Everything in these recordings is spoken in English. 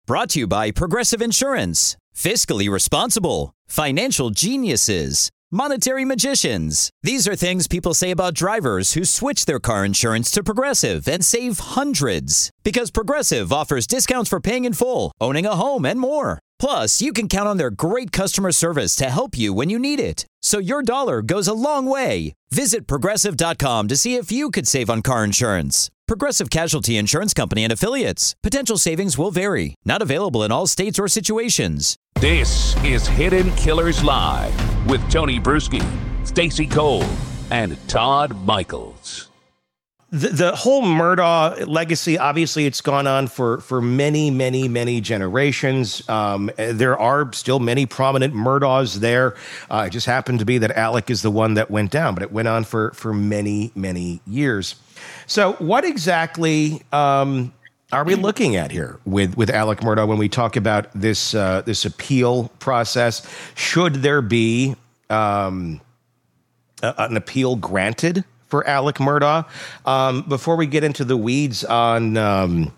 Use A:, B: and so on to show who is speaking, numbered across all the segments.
A: Brought to you by Progressive Insurance. Fiscally responsible, financial geniuses, monetary magicians. These are things people say about drivers who switch their car insurance to Progressive and save hundreds. Because Progressive offers discounts for paying in full, owning a home, and more. Plus, you can count on their great customer service to help you when you need it. So your dollar goes a long way. Visit Progressive.com to see if you could save on car insurance. Progressive Casualty Insurance Company and Affiliates. Potential savings will vary. Not available in all states or situations.
B: This is Hidden Killers Live with Tony Bruschi, Stacey Cole, and Todd Michaels.
C: The whole Murdaugh legacy, obviously, it's gone on for many, many, many generations. There are still many prominent Murdaughs there. It just happened to be that Alec is the one that went down, but it went on for many, many years. So what exactly are we looking at here with Alec Murdaugh when we talk about this appeal process? Should there be an appeal granted for Alec Murdaugh? Before we get into the weeds on the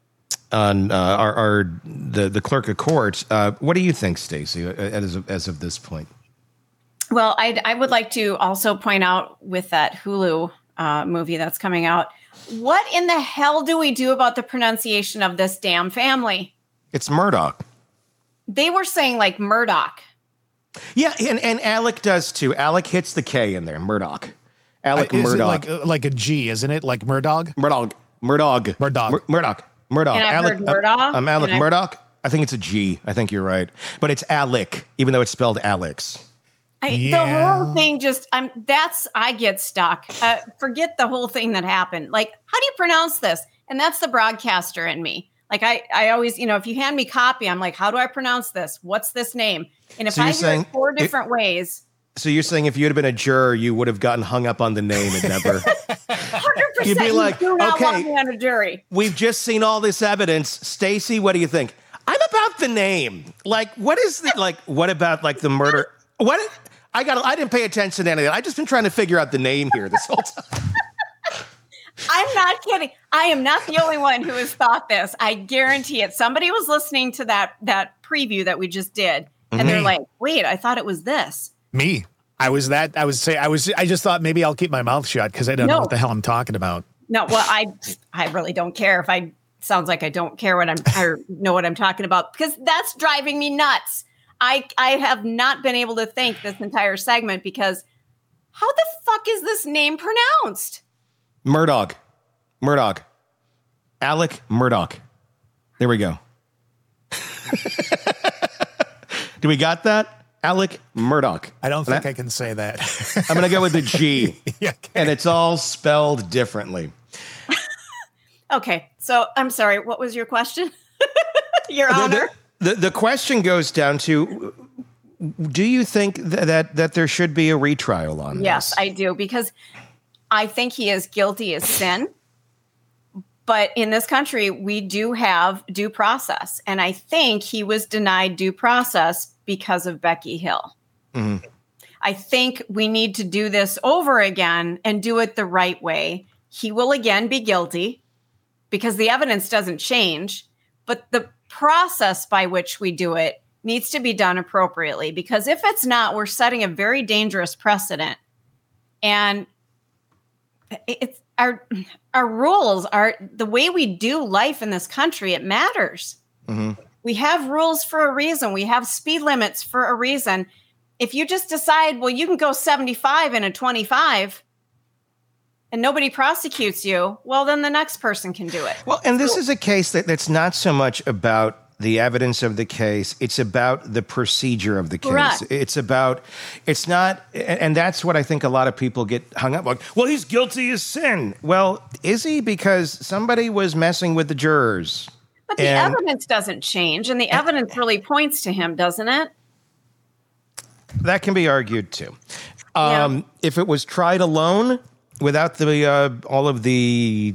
C: clerk of court, what do you think, Stacey, as of this point?
D: Well, I would like to also point out with that Hulu movie that's coming out, what in the hell do we do about the pronunciation of this damn family?
C: It's Murdoch.
D: They were saying like Murdoch.
C: Yeah, and Alec does too. Alec hits the K in there, Murdoch. Alec Murdaugh.
E: Like a G, isn't it? Like Murdaugh?
C: Murdaugh.
D: And I've heard Murdaugh.
C: I'm Alec Murdaugh. I think it's a G. I think you're right. But it's Alec, even though it's spelled Alex.
D: The whole thing I get stuck. Forget the whole thing that happened. Like, how do you pronounce this? And that's the broadcaster in me. Like, I always, if you hand me copy, I'm like, how do I pronounce this? What's this name? And if I hear it 4 different ways.
C: So you're saying if you had been a juror, you would have gotten hung up on the name and never.
D: 100%.
C: You'd be like,
D: do not
C: okay,
D: want me on a jury.
C: We've just seen all this evidence. Stacey, what do you think? I'm about the name. Like, what is the, like, what about like the murder? What? I didn't pay attention to any of that. I've just been trying to figure out the name here this whole time.
D: I'm not kidding. I am not the only one who has thought this. I guarantee it. Somebody was listening to that preview that we just did, and they're like, wait, I thought it was this.
E: Me. I just thought maybe I'll keep my mouth shut because I don't know what the hell I'm talking about.
D: No, well, I really don't care if sounds like I don't care I know what I'm talking about, because that's driving me nuts. I have not been able to think this entire segment because how the fuck is this name pronounced?
C: Murdaugh. Alec Murdaugh. There we go. Do we got that? Alec Murdaugh.
E: I don't think I can say that.
C: I'm going to go with the G.
E: Yeah, okay.
C: And it's all spelled differently.
D: Okay. So I'm sorry. What was your question? Your Honor.
C: The question goes down to, do you think that there should be a retrial on this?
D: Yes, I do, because I think he is guilty as sin. But in this country, we do have due process. And I think he was denied due process because of Becky Hill. Mm-hmm. I think we need to do this over again and do it the right way. He will again be guilty because the evidence doesn't change. But the process by which we do it needs to be done appropriately, because if it's not, we're setting a very dangerous precedent. And it's our rules are the way we do life in this country. It matters. Mm-hmm. We have rules for a reason. We have speed limits for a reason. If you just decide, well, you can go 75 in a 25 and nobody prosecutes you, well, then the next person can do it.
C: Well, and this is a case that's not so much about the evidence of the case. It's about the procedure of the case.
D: Correct.
C: It's not, and that's what I think a lot of people get hung up on. Well, he's guilty as sin. Well, is he? Because somebody was messing with the jurors.
D: But the evidence doesn't change, and the evidence really points to him, doesn't it?
C: That can be argued too. If it was tried alone, without all of the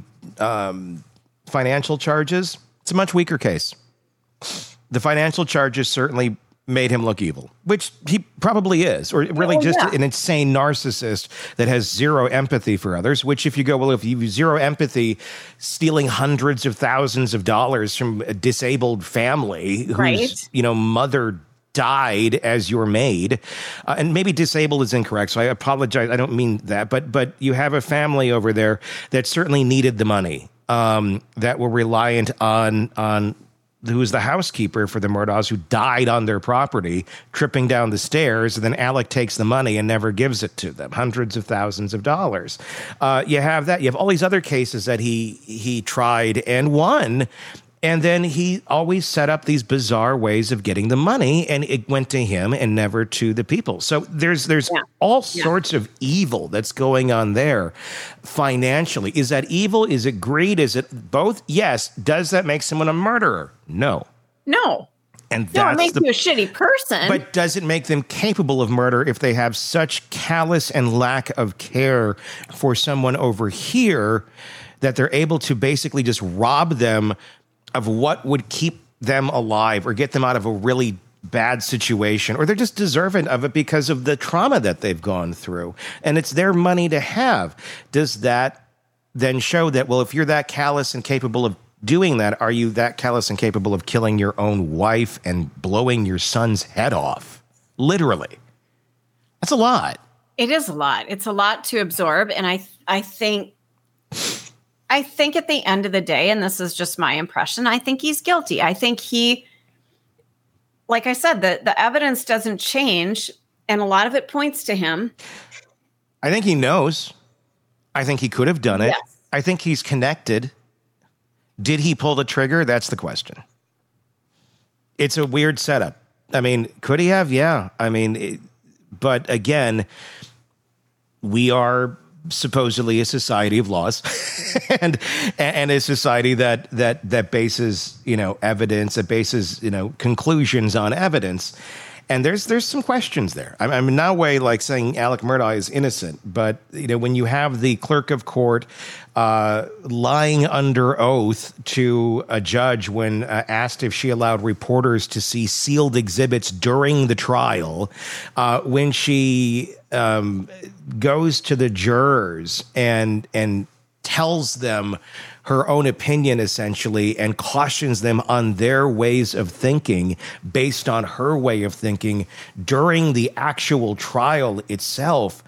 C: financial charges, it's a much weaker case. The financial charges certainly made him look evil, which he probably is, or really an insane narcissist that has zero empathy for others, which if you go, well, if you have zero empathy, stealing hundreds of thousands of dollars from a disabled family whose, mother died as your maid, and maybe disabled is incorrect, so I apologize. I don't mean that, but you have a family over there that certainly needed the money, that were reliant on who was the housekeeper for the Murdaughs, who died on their property, tripping down the stairs, and then Alec takes the money and never gives it to them, hundreds of thousands of dollars. You have that. You have all these other cases that he tried and won, and then he always set up these bizarre ways of getting the money, and it went to him and never to the people. So there's all sorts of evil that's going on there financially. Is that evil? Is it greed? Is it both? Yes. Does that make someone a murderer? No. And
D: it makes you a shitty person.
C: But does it make them capable of murder if they have such callous and lack of care for someone over here that they're able to basically just rob them of what would keep them alive or get them out of a really bad situation, or they're just deserving of it because of the trauma that they've gone through, and it's their money to have? Does that then show that, well, if you're that callous and capable of doing that, are you that callous and capable of killing your own wife and blowing your son's head off? Literally. That's a lot.
D: It is a lot. It's a lot to absorb, and I think at the end of the day, and this is just my impression, I think he's guilty. I think like I said, the evidence doesn't change, and a lot of it points to him.
C: I think he knows. I think he could have done it.
D: Yes.
C: I think he's connected. Did he pull the trigger? That's the question. It's a weird setup. I mean, could he have? Yeah. I mean, but again, we are supposedly a society of laws and a society that bases, evidence, that bases, conclusions on evidence. And there's some questions there. I'm in no way like saying Alec Murdaugh is innocent, but when you have the clerk of court lying under oath to a judge when asked if she allowed reporters to see sealed exhibits during the trial, when she goes to the jurors and tells them her own opinion, essentially, and cautions them on their ways of thinking based on her way of thinking during the actual trial itself,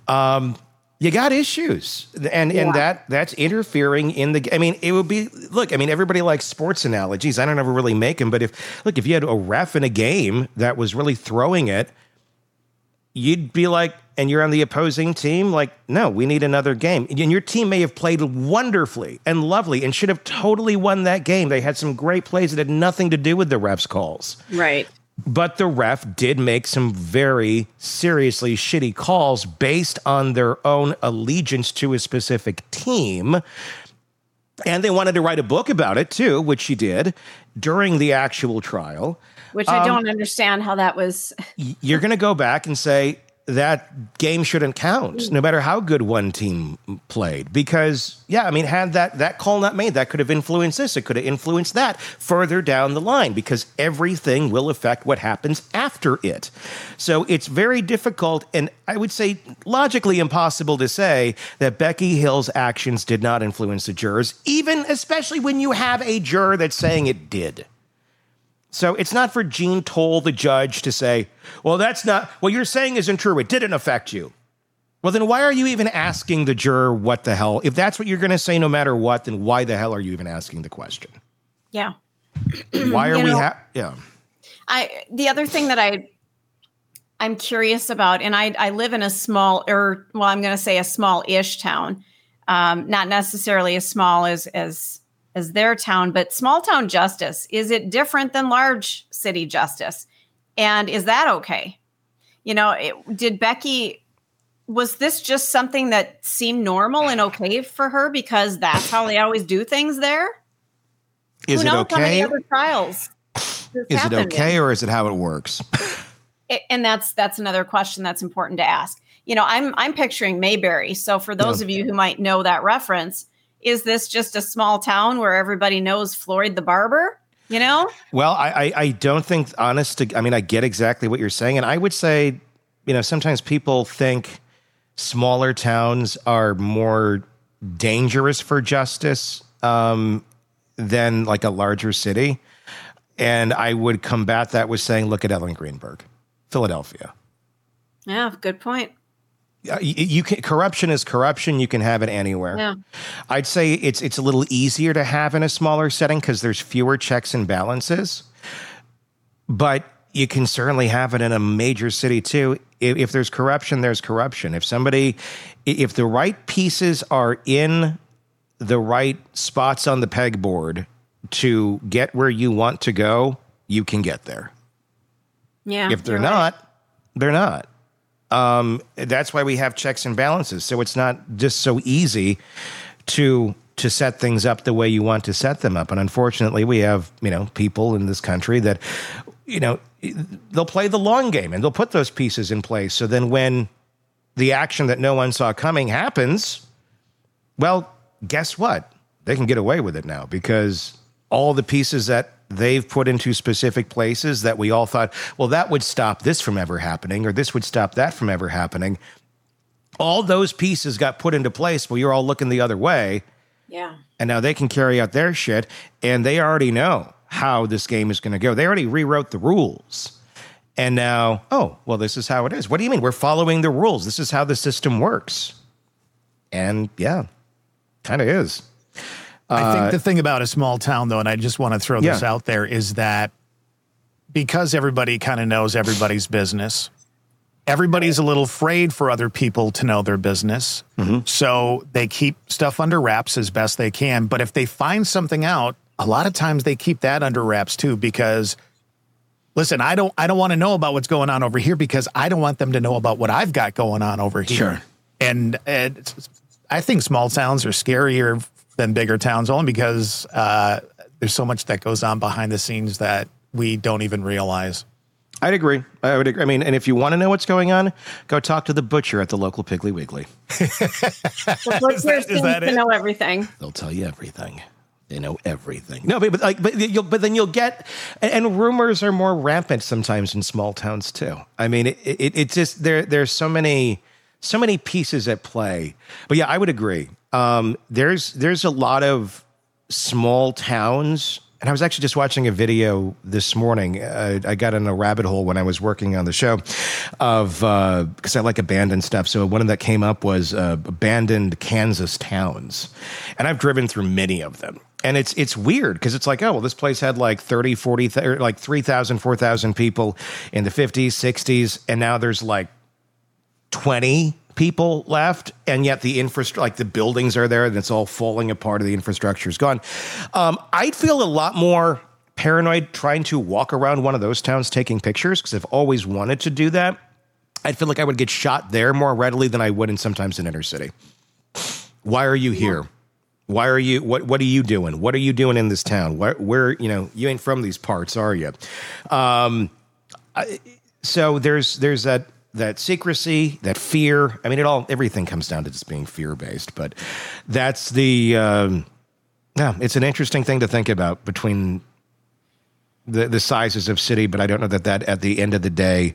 C: you got issues. And that's interfering in the, I mean, it would be, look, I mean, everybody likes sports analogies. I don't ever really make them, but if you had a ref in a game that was really throwing it, you'd be like, and you're on the opposing team, like, no, we need another game. And your team may have played wonderfully and lovely and should have totally won that game. They had some great plays that had nothing to do with the ref's calls.
D: Right.
C: But the ref did make some very seriously shitty calls based on their own allegiance to a specific team. And they wanted to write a book about it, too, which she did during the actual trial.
D: Which I don't understand how that was.
C: You're going to go back and say that game shouldn't count, no matter how good one team played. Because, yeah, I mean, had that call not made, that could have influenced this. It could have influenced that further down the line, because everything will affect what happens after it. So it's very difficult, and I would say logically impossible to say that Becky Hill's actions did not influence the jurors, especially when you have a juror that's saying it did. So it's not for Jean Toll, the judge, to say, well, that's not, what you're saying isn't true. It didn't affect you. Well, then why are you even asking the juror what the hell? If that's what you're going to say no matter what, then why the hell are you even asking the question?
D: Yeah.
C: Why are we yeah.
D: The other thing that I'm curious about, and I live in a small, I'm going to say a small-ish town, not necessarily as small as their town, but small town justice, is it different than large city justice? And is that okay? Was this just something that seemed normal and okay for her because that's how they always do things there?
C: Is it okay? How many
D: other trials
C: is it okay, or is it how it works?
D: And that's another question that's important to ask. I'm picturing Mayberry. So for those of you who might know that reference, is this just a small town where everybody knows Floyd the barber? You know?
C: Well, I don't think I get exactly what you're saying. And I would say, sometimes people think smaller towns are more dangerous for justice than like a larger city. And I would combat that with saying, look at Ellen Greenberg, Philadelphia.
D: Yeah, good point.
C: Corruption is corruption. You can have it anywhere.
D: Yeah.
C: I'd say it's a little easier to have in a smaller setting because there's fewer checks and balances. But you can certainly have it in a major city too. If there's corruption, there's corruption. If the right pieces are in the right spots on the pegboard to get where you want to go, you can get there.
D: Yeah.
C: If they're not, they're not. That's why we have checks and balances. So it's not just so easy to set things up the way you want to set them up. And unfortunately, we have, people in this country that, they'll play the long game and they'll put those pieces in place. So then when the action that no one saw coming happens, well, guess what? They can get away with it now because all the pieces that they've put into specific places that we all thought, well, that would stop this from ever happening, or this would stop that from ever happening. All those pieces got put into place while you're all looking the other way.
D: Yeah.
C: And now they can carry out their shit, and they already know how this game is going to go. They already rewrote the rules. And now, this is how it is. What do you mean? We're following the rules. This is how the system works. And yeah, kind of is.
E: I think the thing about a small town, though, and I just want to throw this out there, is that because everybody kind of knows everybody's business, everybody's a little afraid for other people to know their business. Mm-hmm. So they keep stuff under wraps as best they can. But if they find something out, a lot of times they keep that under wraps, too, because, listen, I don't want to know about what's going on over here because I don't want them to know about what I've got going on over here.
C: Sure.
E: And I think small towns are scarier than bigger towns, only because there's so much that goes on behind the scenes that we don't even realize.
C: I'd agree. I would agree. I mean, and if you want to know what's going on, go talk to the butcher at the local Piggly Wiggly.
D: The butcher seems to know everything.
C: They'll tell you everything. They know everything. No, but then you'll get, and rumors are more rampant sometimes in small towns too. I mean, it's just there's so many pieces at play. But yeah, I would agree. There's a lot of small towns, and I was actually just watching a video this morning. I got in a rabbit hole when I was working on the show because I like abandoned stuff. So one of that came up was abandoned Kansas towns, and I've driven through many of them. And it's weird because it's like, this place had like 30, 40, like 3,000, 4,000 people in the 50s, 60s, and now there's like 20 people left, and yet the infrastructure, like the buildings are there, and it's all falling apart, and the infrastructure is gone. I'd feel a lot more paranoid trying to walk around one of those towns taking pictures because I've always wanted to do that. I'd feel like I would get shot there more readily than I would in sometimes an inner city. Why are you here? Why are you? What are you doing? What are you doing in this town? Where you ain't from these parts, are you? So there's that secrecy, that fear. I mean, everything comes down to just being fear-based, but that's it's an interesting thing to think about between the sizes of city, but I don't know that at the end of the day,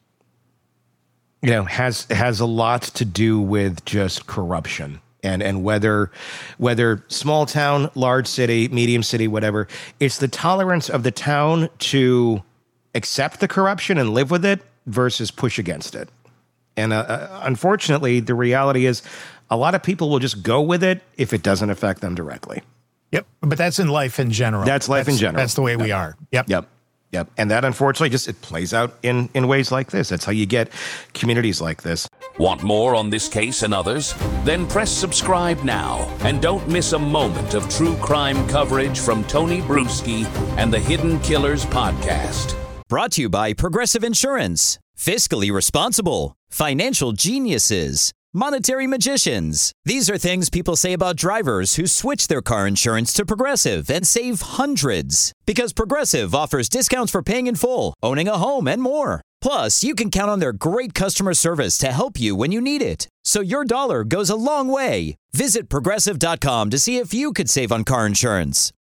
C: has a lot to do with just corruption and whether small town, large city, medium city, whatever, it's the tolerance of the town to accept the corruption and live with it versus push against it. And unfortunately, the reality is a lot of people will just go with it if it doesn't affect them directly.
E: Yep. But that's in life in general.
C: That's life in general.
E: That's the way we are. Yep.
C: And that, unfortunately, it plays out in ways like this. That's how you get communities like this.
B: Want more on this case and others? Then press subscribe now and don't miss a moment of true crime coverage from Tony Bruschi and the Hidden Killers podcast.
A: Brought to you by Progressive Insurance. Fiscally responsible. Financial geniuses. Monetary magicians. These are things people say about drivers who switch their car insurance to Progressive and save hundreds. Because Progressive offers discounts for paying in full, owning a home, and more. Plus, you can count on their great customer service to help you when you need it. So your dollar goes a long way. Visit Progressive.com to see if you could save on car insurance.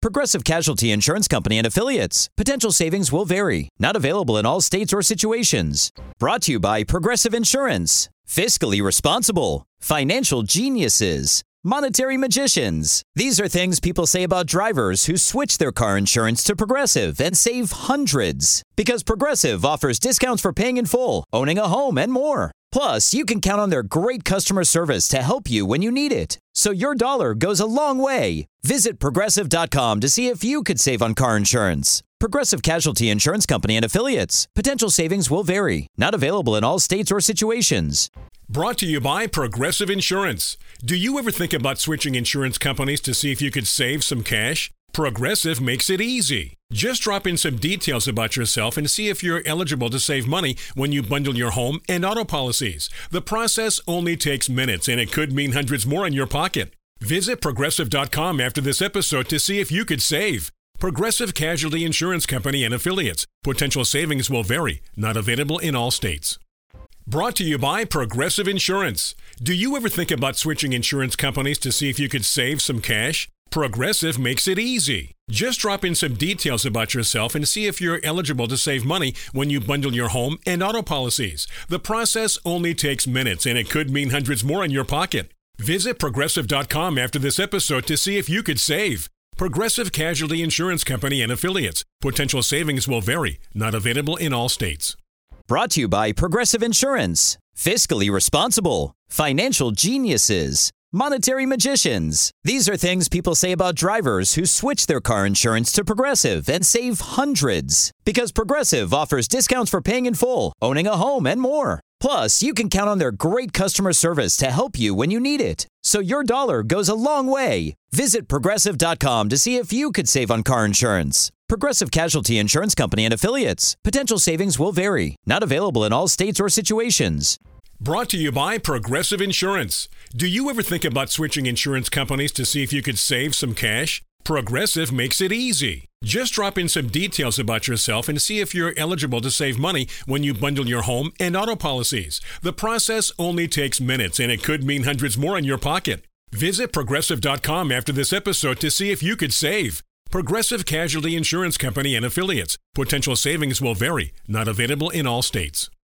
A: Progressive Casualty Insurance Company and Affiliates. Potential savings will vary. Not available in all states or situations. Brought to you by Progressive Insurance. Fiscally responsible. Financial geniuses. Monetary magicians. These are things people say about drivers who switch their car insurance to Progressive and save hundreds. Because Progressive offers discounts for paying in full, owning a home, and more. Plus, you can count on their great customer service to help you when you need it. So your dollar goes a long way. Visit Progressive.com to see if you could save on car insurance. Progressive Casualty Insurance Company and Affiliates. Potential savings will vary. Not available in all states or situations.
F: Brought to you by Progressive Insurance. Do you ever think about switching insurance companies to see if you could save some cash? Progressive makes it easy. Just drop in some details about yourself and see if you're eligible to save money when you bundle your home and auto policies. The process only takes minutes, and it could mean hundreds more in your pocket. Visit Progressive.com after this episode to see if you could save. Progressive Casualty Insurance Company and Affiliates. Potential savings will vary. Not available in all states. Brought to you by Progressive Insurance. Do you ever think about switching insurance companies to see if you could save some cash? Progressive makes it easy. Just drop in some details about yourself and see if you're eligible to save money when you bundle your home and auto policies. The process only takes minutes, and it could mean hundreds more in your pocket. Visit Progressive.com after this episode to see if you could save. Progressive Casualty Insurance Company and Affiliates. Potential savings will vary. Not available in all states.
A: Brought to you by Progressive Insurance. Fiscally responsible. Financial geniuses. Monetary magicians. These are things people say about drivers who switch their car insurance to Progressive and save hundreds. Because Progressive offers discounts for paying in full, owning a home, and more. Plus, you can count on their great customer service to help you when you need it. So your dollar goes a long way. Visit Progressive.com to see if you could save on car insurance. Progressive Casualty Insurance Company and Affiliates. Potential savings will vary. Not available in all states or situations.
F: Brought to you by Progressive Insurance. Do you ever think about switching insurance companies to see if you could save some cash? Progressive makes it easy. Just drop in some details about yourself and see if you're eligible to save money when you bundle your home and auto policies. The process only takes minutes, and it could mean hundreds more in your pocket. Visit Progressive.com after this episode to see if you could save. Progressive Casualty Insurance Company and Affiliates. Potential savings will vary. Not available in all states.